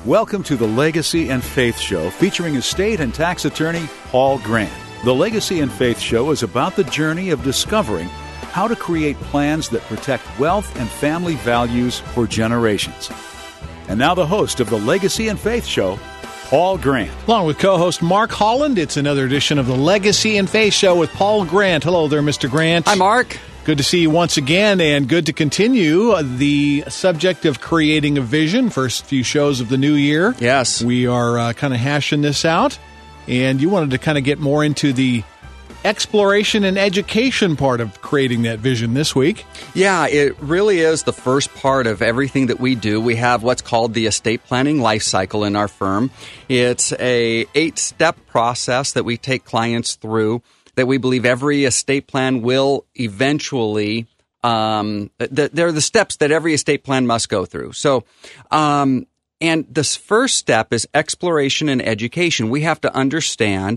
Welcome to the Legacy and Faith Show, featuring estate and tax attorney Paul Grant. The Legacy and Faith Show is about the journey of discovering how to create plans that protect wealth and family values for generations. And now the host of the Legacy and Faith Show, Paul Grant. Along with co-host Mark Holland, it's another edition of the Legacy and Faith Show with Paul Grant. Hello there, Mr. Grant. Hi, Mark. Good to see you once again, and good to continue the subject of creating a vision. First few shows of the new year. Yes. We are kind of hashing this out, and you wanted to kind of get more into the exploration and education part of creating that vision this week. Yeah, it really is the first part of everything that we do. We have what's called the estate planning life cycle in our firm. It's a 8-step process that we take clients through that we believe every estate plan will eventually, they're the steps that every estate plan must go through. So, and this first step is exploration and education. We have to understand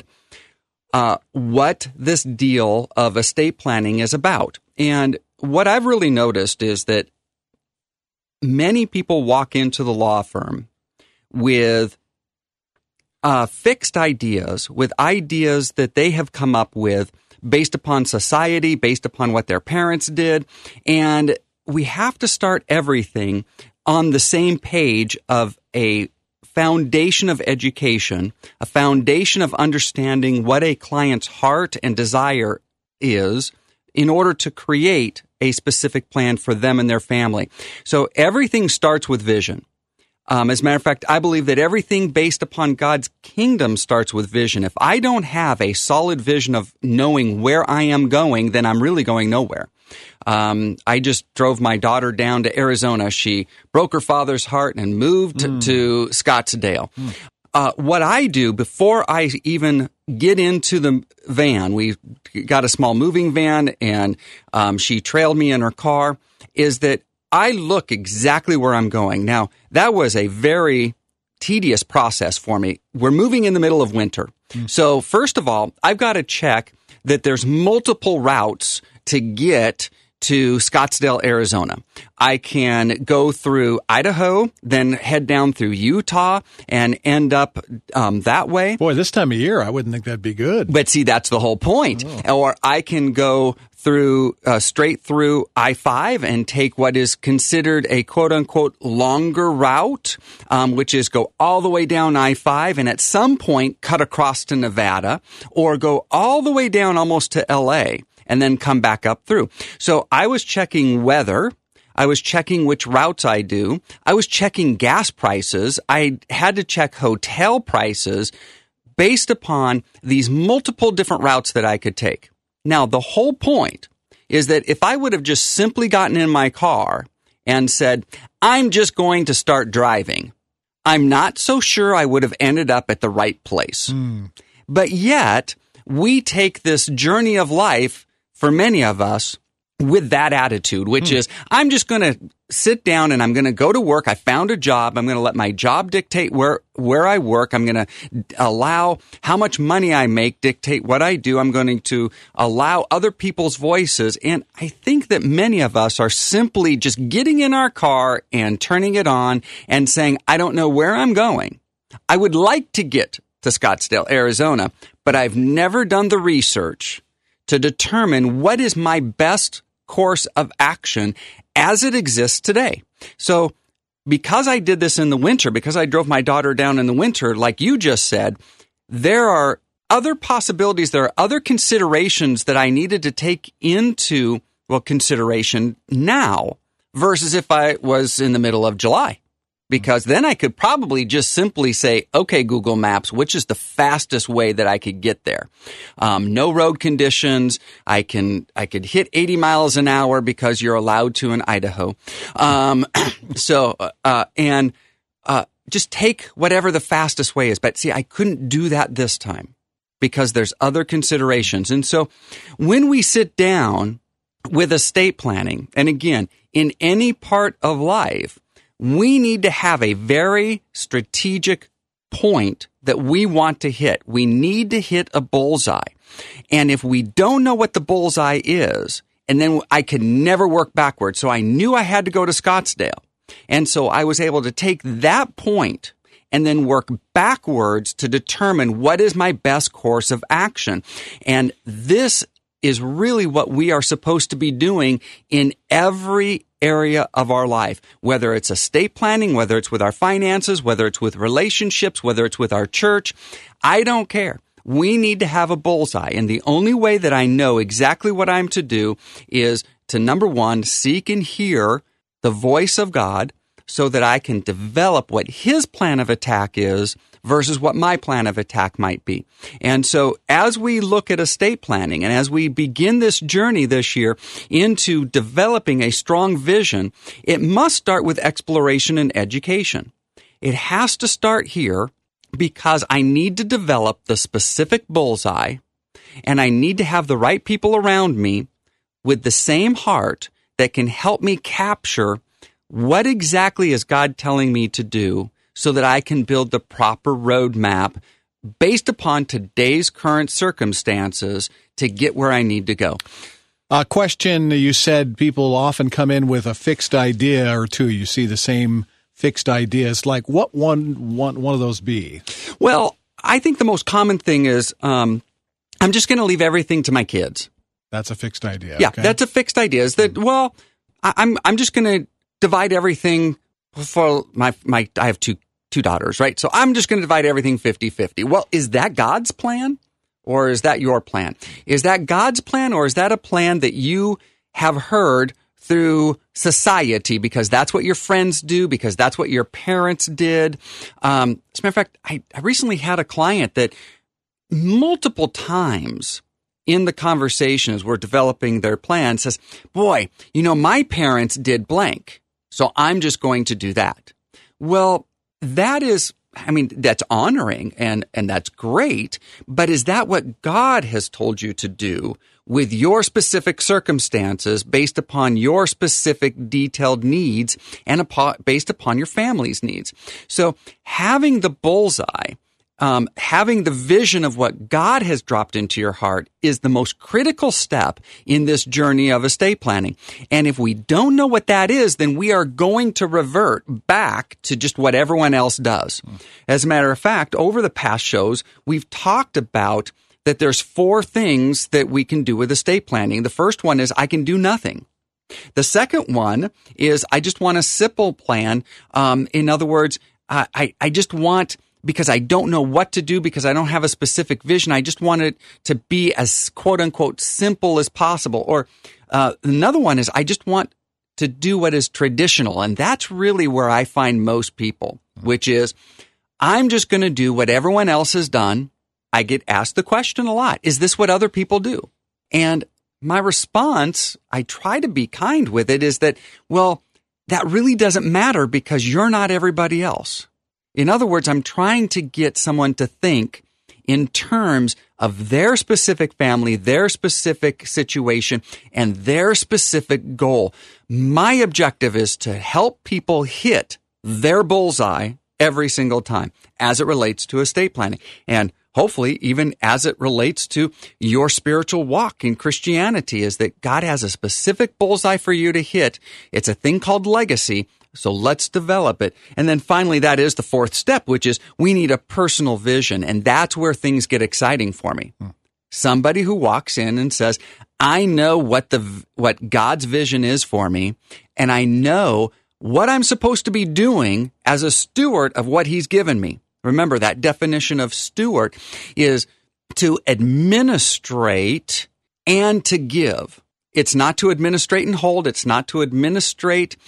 what this deal of estate planning is about. And what I've really noticed is that many people walk into the law firm with fixed ideas, with ideas that they have come up with based upon society, based upon what their parents did. And we have to start everything on the same page of a foundation of education, a foundation of understanding what a client's heart and desire is in order to create a specific plan for them and their family. So everything starts with vision. As a matter of fact, I believe that everything based upon God's kingdom starts with vision. If I don't have a solid vision of knowing where I am going, then I'm really going nowhere. I just drove my daughter down to Arizona. She broke her father's heart and moved to Scottsdale. What I do before I even get into the van, we got a small moving van, and she trailed me in her car, is that I look exactly where I'm going. Now, that was a very tedious process for me. We're moving in the middle of winter. So first of all, I've got to check that there's multiple routes to get to Scottsdale, Arizona. I can go through Idaho, then head down through Utah and end up that way. Boy, this time of year, I wouldn't think that'd be good. But see, that's the whole point. Oh. Or I can go through straight through I-5 and take what is considered a quote-unquote longer route, which is go all the way down I-5 and at some point cut across to Nevada, or go all the way down almost to L.A., and then come back up through. So I was checking weather. I was checking which routes I do. I was checking gas prices. I had to check hotel prices based upon these multiple different routes that I could take. Now, the whole point is that if I would have just simply gotten in my car and said, I'm just going to start driving, I'm not so sure I would have ended up at the right place. But yet, we take this journey of life for many of us with that attitude, which is, I'm just going to sit down and I'm going to go to work. I found a job. I'm going to let my job dictate where I work. I'm going to allow how much money I make dictate what I do. I'm going to allow other people's voices. And I think that many of us are simply just getting in our car and turning it on and saying, I don't know where I'm going. I would like to get to Scottsdale, Arizona, but I've never done the research to determine what is my best course of action as it exists today. So because I did this in the winter, because I drove my daughter down in the winter, like you just said, there are other possibilities, there are other considerations that I needed to take into, consideration now versus if I was in the middle of July. Because then I could probably just simply say, okay, Google Maps, which is the fastest way that I could get there? No road conditions. I could hit 80 miles an hour because you're allowed to in Idaho. Just take whatever the fastest way is. But see, I couldn't do that this time because there's other considerations. And so when we sit down with estate planning, and again, in any part of life, we need to have a very strategic point that we want to hit. We need to hit a bullseye. And if we don't know what the bullseye is, and then I could never work backwards. So I knew I had to go to Scottsdale. And so I was able to take that point and then work backwards to determine what is my best course of action. And this is really what we are supposed to be doing in every area of our life, whether it's estate planning, whether it's with our finances, whether it's with relationships, whether it's with our church. I don't care. We need to have a bullseye. And the only way that I know exactly what I'm to do is to, number one, seek and hear the voice of God so that I can develop what His plan of attack is versus what my plan of attack might be. And so as we look at estate planning and as we begin this journey this year into developing a strong vision, it must start with exploration and education. It has to start here because I need to develop the specific bullseye and I need to have the right people around me with the same heart that can help me capture what exactly is God telling me to do so that I can build the proper roadmap based upon today's current circumstances to get where I need to go. A question, you said people often come in with a fixed idea or two. You see the same fixed ideas. Like, what one of those be? Well, I think the most common thing is I'm just going to leave everything to my kids. That's a fixed idea. Yeah, okay. That's a fixed idea. Is that, well, I'm just going to divide everything for I have two daughters, right? So I'm just going to divide everything 50-50. Well, is that God's plan or is that your plan? Is that God's plan or is that a plan that you have heard through society because that's what your friends do, because that's what your parents did? As a matter of fact, I recently had a client that multiple times in the conversation as we're developing their plan says, boy, my parents did blank, so I'm just going to do that. Well, that's honoring and that's great, but is that what God has told you to do with your specific circumstances based upon your specific detailed needs and based upon your family's needs? So having the bullseye, having the vision of what God has dropped into your heart is the most critical step in this journey of estate planning. And if we don't know what that is, then we are going to revert back to just what everyone else does. As a matter of fact, over the past shows, we've talked about that there's 4 things that we can do with estate planning. The first one is I can do nothing. The second one is I just want a simple plan. In other words, I just want, because I don't know what to do, because I don't have a specific vision, I just want it to be as quote unquote simple as possible. Or another one is I just want to do what is traditional. And that's really where I find most people, which is I'm just going to do what everyone else has done. I get asked the question a lot, is this what other people do? And my response, I try to be kind with it, is that, well, that really doesn't matter because you're not everybody else. In other words, I'm trying to get someone to think in terms of their specific family, their specific situation, and their specific goal. My objective is to help people hit their bullseye every single time as it relates to estate planning. And hopefully, even as it relates to your spiritual walk in Christianity, is that God has a specific bullseye for you to hit. It's a thing called legacy. So let's develop it. And then finally, that is the 4th step, which is we need a personal vision. And that's where things get exciting for me. Somebody who walks in and says, I know what God's vision is for me, and I know what I'm supposed to be doing as a steward of what He's given me. Remember, that definition of steward is to administrate and to give. It's not to administrate and hold. It's not to administrate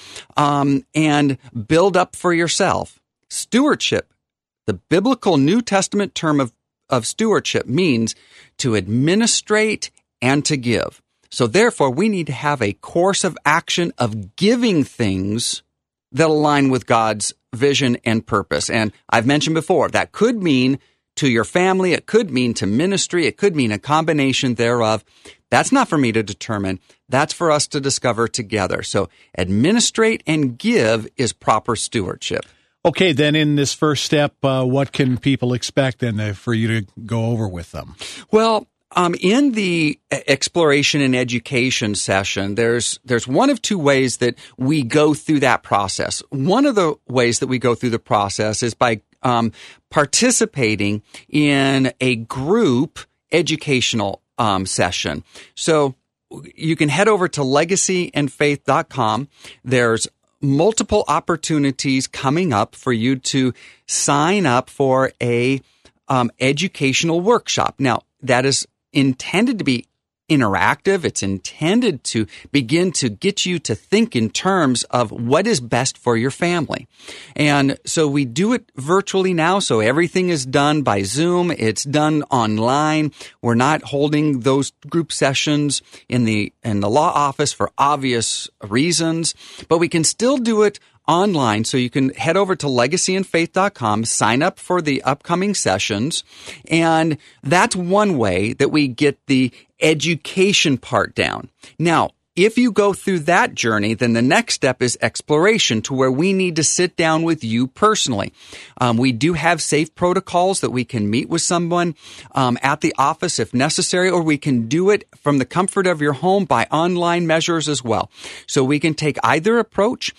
and build up for yourself. Stewardship, the biblical New Testament term of stewardship, means to administrate and to give. So therefore, we need to have a course of action of giving things that align with God's vision and purpose. And I've mentioned before, that could mean to your family, it could mean to ministry, it could mean a combination thereof. That's not for me to determine. That's for us to discover together. So administrate and give is proper stewardship. Okay, then in this first step, what can people expect then for you to go over with them? Well, in the exploration and education session, there's one of 2 ways that we go through that process. One of the ways that we go through the process is by participating in a group educational session. So you can head over to legacyandfaith.com. There's multiple opportunities coming up for you to sign up for a educational workshop. Now, that is intended to be interactive. It's intended to begin to get you to think in terms of what is best for your family. And so we do it virtually now. So everything is done by Zoom. It's done online. We're not holding those group sessions in the law office for obvious reasons, but we can still do it online. So you can head over to legacyandfaith.com, sign up for the upcoming sessions, and that's one way that we get the education part down. Now, if you go through that journey, then the next step is exploration, to where we need to sit down with you personally. We do have safe protocols that we can meet with someone at the office if necessary, or we can do it from the comfort of your home by online measures as well. So we can take either approach,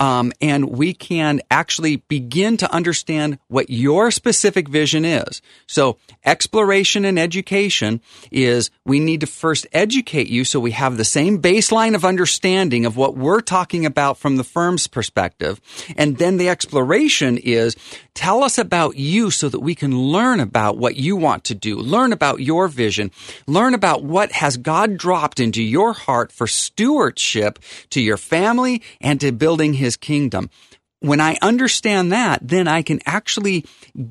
and we can actually begin to understand what your specific vision is. So exploration and education is, we need to first educate you so we have the same baseline of understanding of what we're talking about from the firm's perspective. And then the exploration is, tell us about you so that we can learn about what you want to do, learn about your vision, learn about what has God dropped into your heart for stewardship to your family and to building His kingdom. When I understand that, then I can actually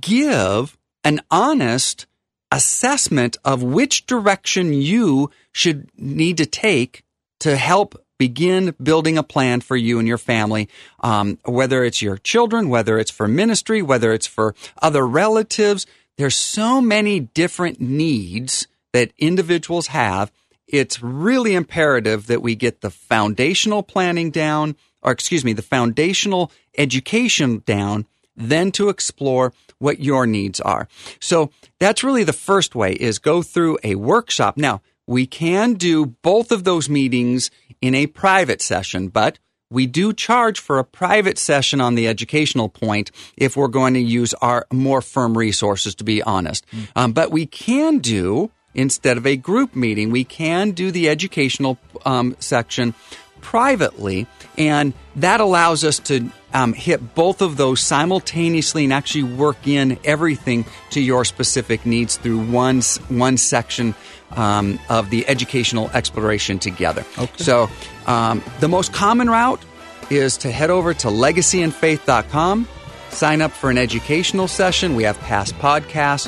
give an honest assessment of which direction you should need to take to help begin building a plan for you and your family, whether it's your children, whether it's for ministry, whether it's for other relatives. There's so many different needs that individuals have. It's really imperative that we get the foundational planning down, the foundational education down, then to explore what your needs are. So that's really the first way, is go through a workshop. Now, we can do both of those meetings in a private session, but we do charge for a private session on the educational point if we're going to use our more firm resources, to be honest. But we can do, instead of a group meeting, we can do the educational section privately, and that allows us to hit both of those simultaneously and actually work in everything to your specific needs through one section of the educational exploration together. Okay. So the most common route is to head over to legacyandfaith.com, sign up for an educational session. We have past podcasts.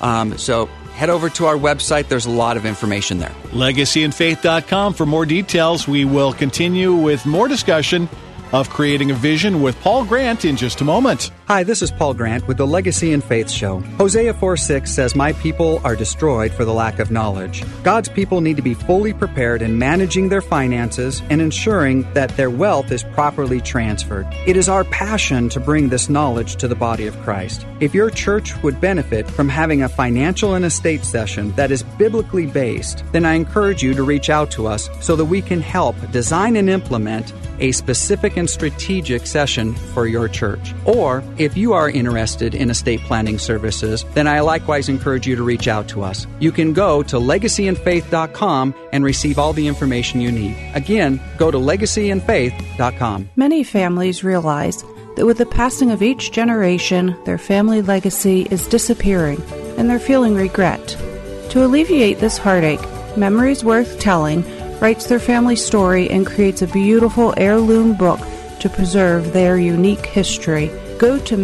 So head over to our website. There's a lot of information there. Legacyandfaith.com for more details. We will continue with more discussion of creating a vision with Paul Grant in just a moment. Hi, this is Paul Grant with the Legacy and Faith Show. Hosea 4:6 says, "My people are destroyed for the lack of knowledge." God's people need to be fully prepared in managing their finances and ensuring that their wealth is properly transferred. It is our passion to bring this knowledge to the body of Christ. If your church would benefit from having a financial and estate session that is biblically based, then I encourage you to reach out to us so that we can help design and implement a specific and strategic session for your church. Or, if you are interested in estate planning services, then I likewise encourage you to reach out to us. You can go to legacyandfaith.com and receive all the information you need. Again, go to legacyandfaith.com. Many families realize that with the passing of each generation, their family legacy is disappearing, and they're feeling regret. To alleviate this heartache, Memories Worth Telling writes their family story and creates a beautiful heirloom book to preserve their unique history. Go to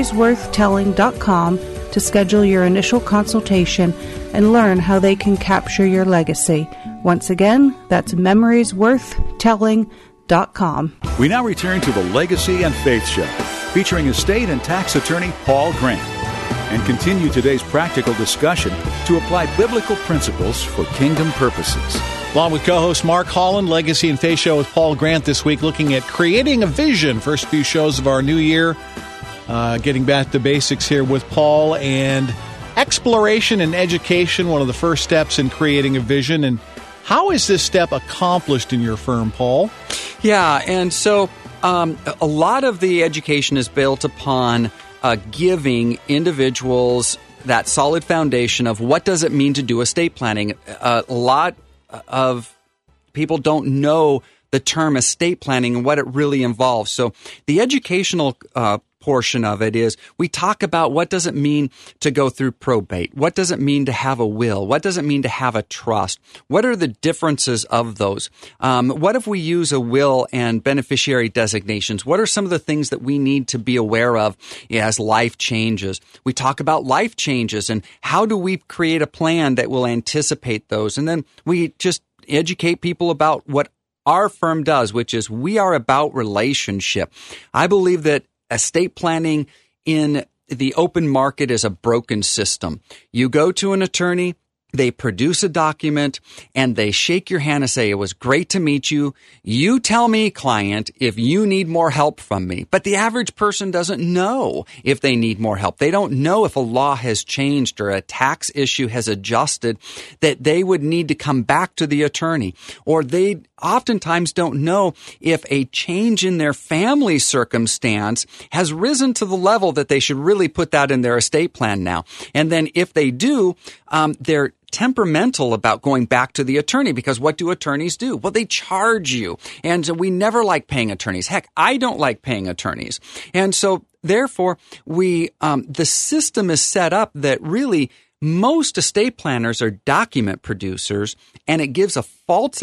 memoriesworthtelling.com to schedule your initial consultation and learn how they can capture your legacy. Once again, that's memoriesworthtelling.com. We now return to the Legacy and Faith Show, featuring estate and tax attorney Paul Grant, and continue today's practical discussion to apply biblical principles for kingdom purposes. Along with co-host Mark Holland, Legacy and Faith Show with Paul Grant this week, looking at creating a vision. First few shows of our new year, getting back to basics here with Paul, and exploration and education, one of the first steps in creating a vision. And how is this step accomplished in your firm, Paul? Yeah, and so a lot of the education is built upon giving individuals that solid foundation of what does it mean to do estate planning. A lot of people don't know the term estate planning and what it really involves. So the educational portion of it is we talk about what does it mean to go through probate? What does it mean to have a will? What does it mean to have a trust? What are the differences of those? What if we use a will and beneficiary designations? What are some of the things that we need to be aware of as life changes? We talk about life changes and how do we create a plan that will anticipate those? And then we just educate people about what our firm does, which is we are about relationship. I believe that estate planning in the open market is a broken system. You go to an attorney, they produce a document, and they shake your hand and say, it was great to meet you. You tell me, client, if you need more help from me. But the average person doesn't know if they need more help. They don't know if a law has changed or a tax issue has adjusted that they would need to come back to the attorney. Or they oftentimes don't know if a change in their family circumstance has risen to the level that they should really put that in their estate plan now. And then if they do, they're temperamental about going back to the attorney because what do attorneys do? Well, they charge you. And we never like paying attorneys. Heck, I don't like paying attorneys. And so therefore, the system is set up that really most estate planners are document producers, and it gives a false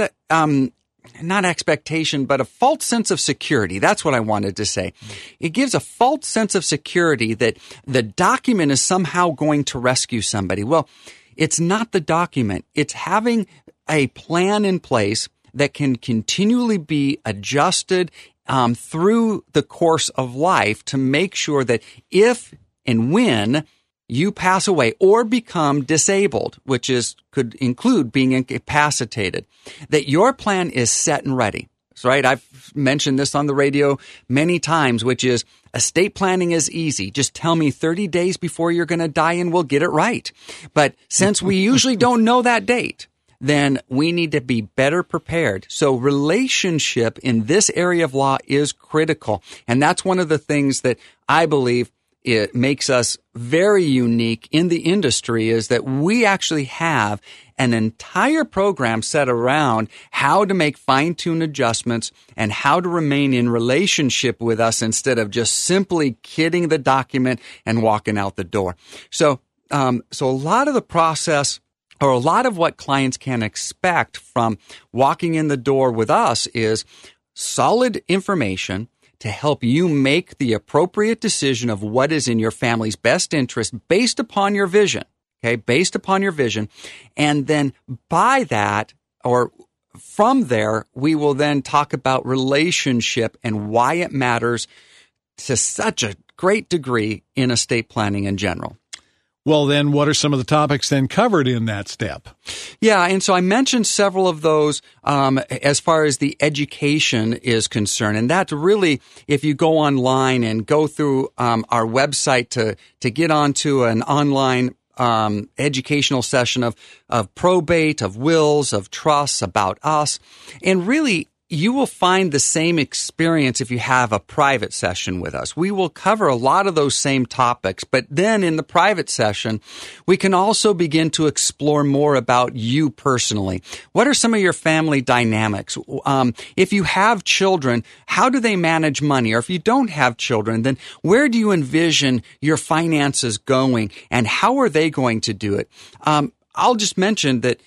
not expectation, but a false sense of security. That's what I wanted to say. It gives a false sense of security that the document is somehow going to rescue somebody. Well, it's not the document. It's having a plan in place that can continually be adjusted through the course of life to make sure that if and when you pass away or become disabled, which could include being incapacitated, that your plan is set and ready. So, right, I've mentioned this on the radio many times, which is estate planning is easy. Just tell me 30 days before you're going to die and we'll get it right. But since we usually don't know that date, then we need to be better prepared. So relationship in this area of law is critical. And that's one of the things that I believe it makes us very unique in the industry is that we actually have an entire program set around how to make fine-tuned adjustments and how to remain in relationship with us instead of just simply kidding the document and walking out the door. So a lot of the process or a lot of what clients can expect from walking in the door with us is solid information to help you make the appropriate decision of what is in your family's best interest based upon your vision, okay, based upon your vision. And then by that, or from there, we will then talk about relationship and why it matters to such a great degree in estate planning in general. Well, then what are some of the topics then covered in that step? Yeah, and so I mentioned several of those as far as the education is concerned. And that really, if you go online and go through our website to get onto an online educational session of probate, of wills, of trusts, about us, and really you will find the same experience if you have a private session with us. We will cover a lot of those same topics, but then in the private session, we can also begin to explore more about you personally. What are some of your family dynamics? If you have children, how do they manage money? Or if you don't have children, then where do you envision your finances going and how are they going to do it? I'll just mention that,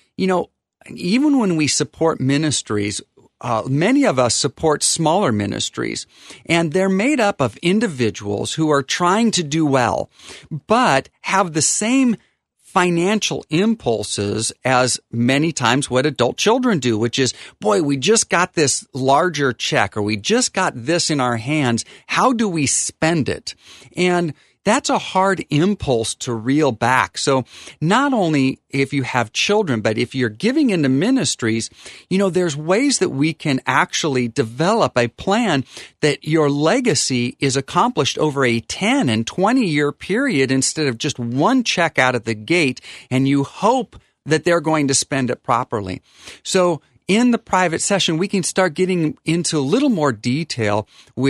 even when we support ministries, many of us support smaller ministries, and they're made up of individuals who are trying to do well, but have the same financial impulses as many times what adult children do, which is, boy, we just got this larger check, or we just got this in our hands. How do we spend it? And that's a hard impulse to reel back. So not only if you have children, but if you're giving into ministries, there's ways that we can actually develop a plan that your legacy is accomplished over a 10 and 20 year period instead of just one check out of the gate, and you hope that they're going to spend it properly. So in the private session, we can start getting into a little more detail with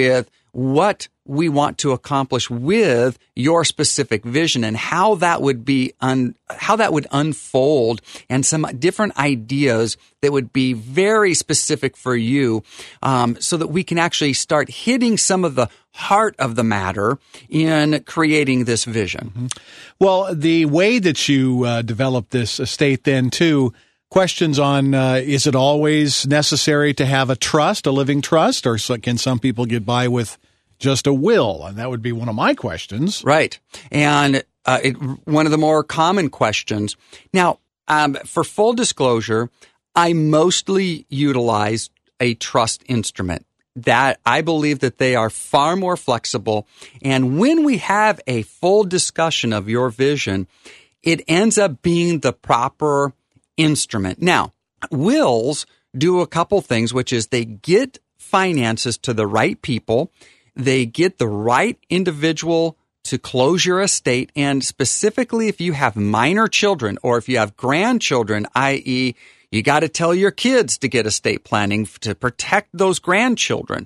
what we want to accomplish with your specific vision and how that would be how that would unfold, and some different ideas that would be very specific for you, so that we can actually start hitting some of the heart of the matter in creating this vision. Mm-hmm. Well, the way that you developed this estate then too, questions on, is it always necessary to have a trust, a living trust, or can some people get by with just a will? And that would be one of my questions. Right. And one of the more common questions. Now, for full disclosure, I mostly utilize a trust instrument. That I believe that they are far more flexible. And when we have a full discussion of your vision, it ends up being the proper instrument. Now, wills do a couple things, which is they get finances to the right people. They get the right individual to close your estate. And specifically, if you have minor children or if you have grandchildren, i.e., you got to tell your kids to get estate planning to protect those grandchildren.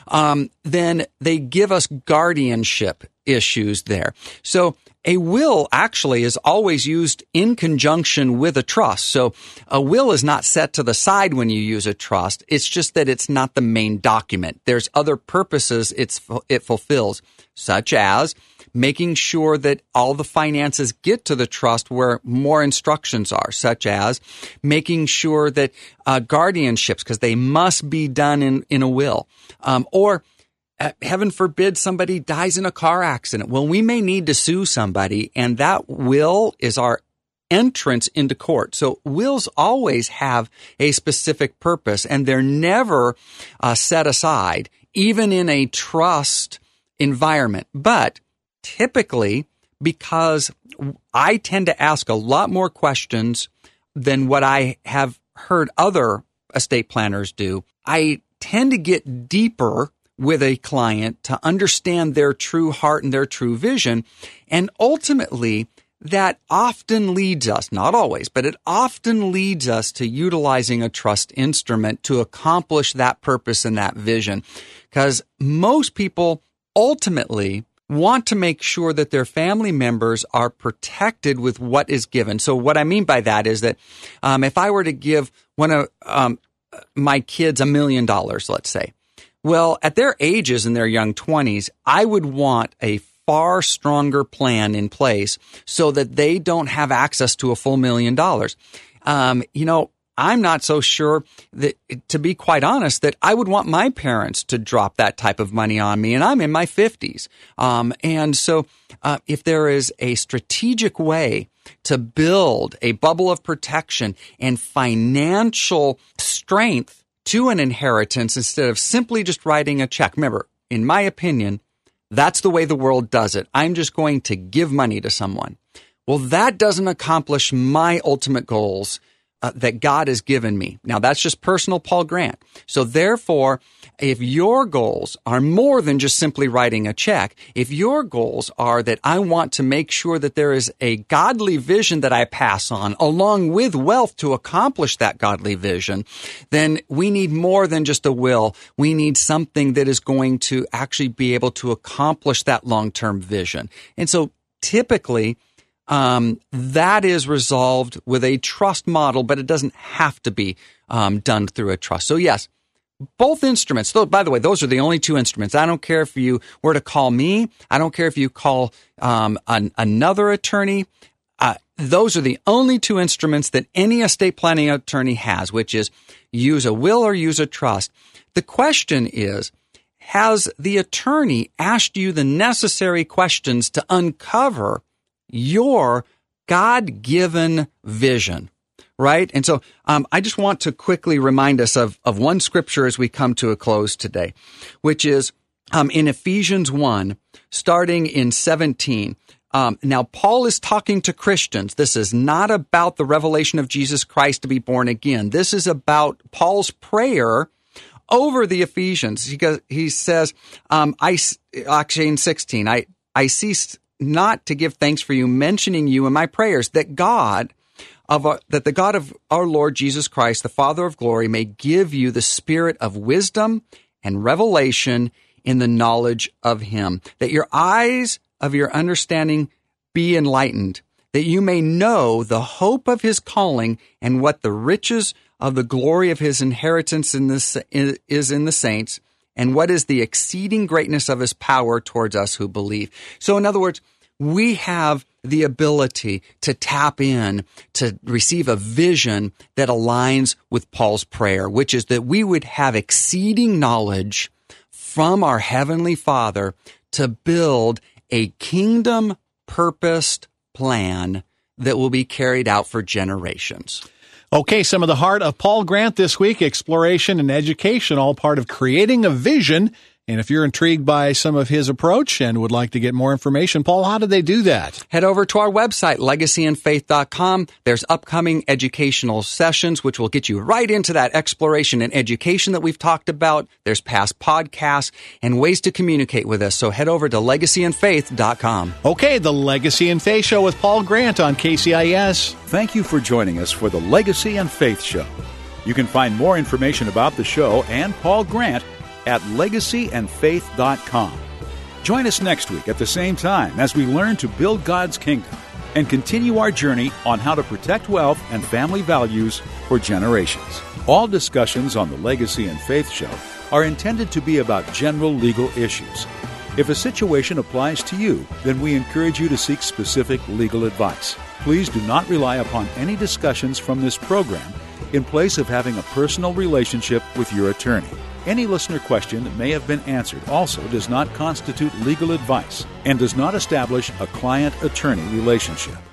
Then they give us guardianship issues there. So a will actually is always used in conjunction with a trust. So a will is not set to the side when you use a trust. It's just that it's not the main document. There's other purposes it fulfills, such as making sure that all the finances get to the trust where more instructions are, such as making sure that guardianships, because they must be done in a will, or heaven forbid somebody dies in a car accident. Well, we may need to sue somebody, and that will is our entrance into court. So wills always have a specific purpose, and they're never set aside, even in a trust environment. But typically, because I tend to ask a lot more questions than what I have heard other estate planners do, I tend to get deeper with a client to understand their true heart and their true vision. And ultimately, that often leads us, not always, but it often leads us to utilizing a trust instrument to accomplish that purpose and that vision. Because most people ultimately want to make sure that their family members are protected with what is given. So what I mean by that is that if I were to give one of my kids $1 million, let's say, well, at their ages in their young 20s, I would want a far stronger plan in place so that they don't have access to a full $1 million. I'm not so sure that, to be quite honest, that I would want my parents to drop that type of money on me, and I'm in my 50s. And so if there is a strategic way to build a bubble of protection and financial strength to an inheritance instead of simply just writing a check. Remember, in my opinion, that's the way the world does it. I'm just going to give money to someone. Well, that doesn't accomplish my ultimate goals that God has given me. Now, that's just personal Paul Grant. So therefore, if your goals are more than just simply writing a check, if your goals are that I want to make sure that there is a godly vision that I pass on along with wealth to accomplish that godly vision, then we need more than just a will. We need something that is going to actually be able to accomplish that long-term vision. And so typically, that is resolved with a trust model, but it doesn't have to be done through a trust. So yes, both instruments. Though, by the way, those are the only two instruments. I don't care if you were to call me. I don't care if you call another attorney. Those are the only two instruments that any estate planning attorney has, which is use a will or use a trust. The question is, has the attorney asked you the necessary questions to uncover your God-given vision, right? And so I just want to quickly remind us of one scripture as we come to a close today, which is in Ephesians 1, starting in 17. Now, Paul is talking to Christians. This is not about the revelation of Jesus Christ to be born again. This is about Paul's prayer over the Ephesians. He says, actually in 16, I ceased not to give thanks for you, mentioning you in my prayers, that the God of our Lord Jesus Christ, the Father of glory, may give you the spirit of wisdom and revelation in the knowledge of him, that your eyes of your understanding be enlightened, that you may know the hope of his calling and what the riches of the glory of his inheritance is in the saints, and what is the exceeding greatness of his power towards us who believe. So in other words, we have the ability to tap in, to receive a vision that aligns with Paul's prayer, which is that we would have exceeding knowledge from our Heavenly Father to build a kingdom-purposed plan that will be carried out for generations. Okay, some of the heart of Paul Grant this week, exploration and education, all part of creating a vision. And if you're intrigued by some of his approach and would like to get more information, Paul, how do they do that? Head over to our website, legacyandfaith.com. There's upcoming educational sessions, which will get you right into that exploration and education that we've talked about. There's past podcasts and ways to communicate with us. So head over to legacyandfaith.com. Okay, the Legacy and Faith Show with Paul Grant on KCIS. Thank you for joining us for the Legacy and Faith Show. You can find more information about the show and Paul Grant at legacyandfaith.com. Join us next week at the same time as we learn to build God's kingdom and continue our journey on how to protect wealth and family values for generations. All discussions on the Legacy and Faith Show are intended to be about general legal issues. If a situation applies to you, then we encourage you to seek specific legal advice. Please do not rely upon any discussions from this program in place of having a personal relationship with your attorney. Any listener question that may have been answered also does not constitute legal advice and does not establish a client-attorney relationship.